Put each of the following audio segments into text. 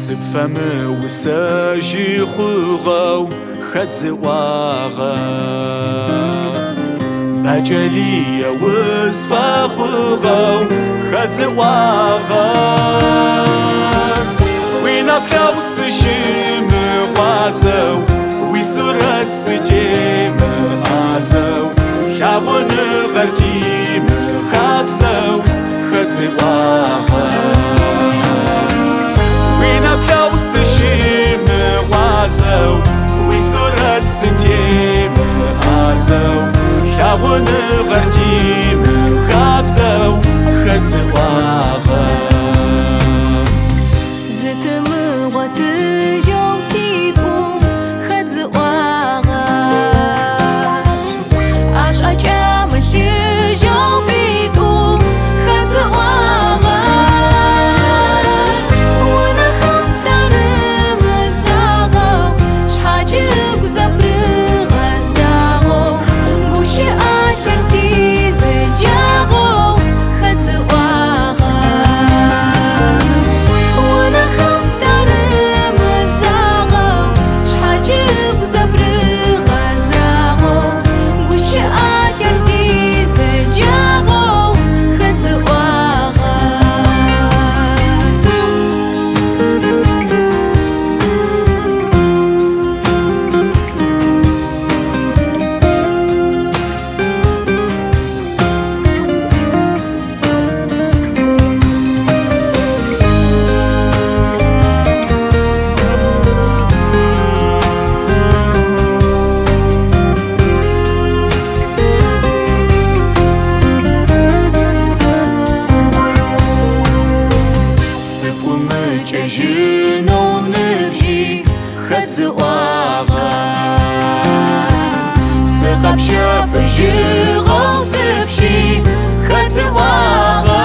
سبفم وساجي خوغو خدزواغا بجلي وصفا خوغو خدزواغا وين أبلوس شيم غازو ويسرت سجيم عازو شاون غرتيم خابزو خدزواغا وين أبلوس شيم غازو ويسرت سجيم عازو شاون غرتيم خابزو خدزواغا جنو نبجي خدزواغا سقب شاف جيغو سبشي خدزواغا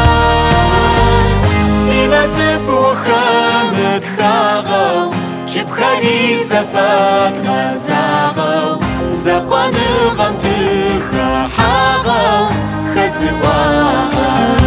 سينا سب وخامد خاغو جبخاني زفات غزاغو زقوان غمتخ حاغو خدزواغا